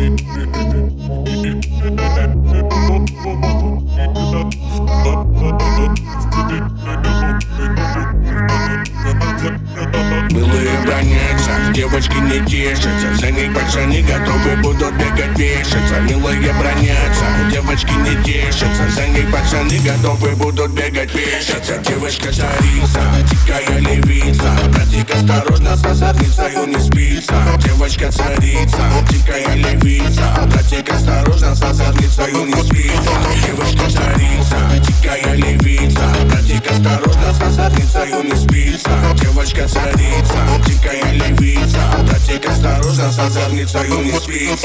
Милые бронятся, девочки не тешатся, за них пацаны готовы будут бегать вешаться. Милые бронятся, девочки не тешатся, за них пацаны готовы будут бегать вешаться. Девочка царица, дикая левица, братик осторожно, с озорницею не спится. Девочка царица, дикая левица, братик осторожно, с озорницею не спится. Девочка царица, дикая левица, братик осторожно, с озорницею не спится. Девочка царица, дикая левица, братик осторожно, с озорницею не спится.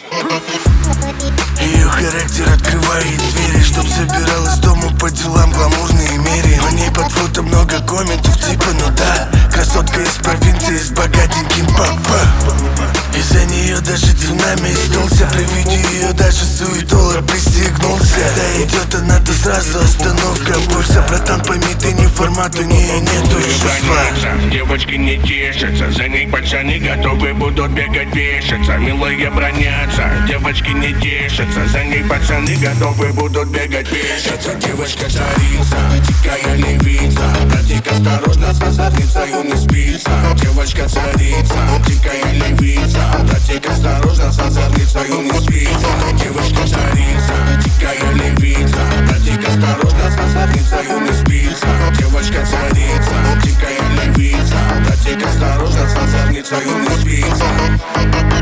Ее характер открывает двери, чтоб собиралась дома по делам гламурные мере. На ней под фото много комментов типа ну да, красотка из провинции с богатеньким папа. Из-за нее даже цунами сдулся, при виде ее даже суетолог пристегнулся. Да идет она, то сразу остановка больше. Братан, пойми, ты не формат, у нее нету чувства. Девочки не тешатся, за них пацаны готовы будут бегать вешаться. Милые бронятся, девочки не тешатся, за них пацаны готовы будут бегать вешаться. Девочка царица, дикая левица, братик осторожно, с озорницею не спится. Девочка царица, дикая левица, братик осторожно, с озорницею не спится. Девочка царица, дикая левица, братик осторожно, с озорницею не спится. Девочка царица, дикая левица, братик осторожно, с озорницею не спится.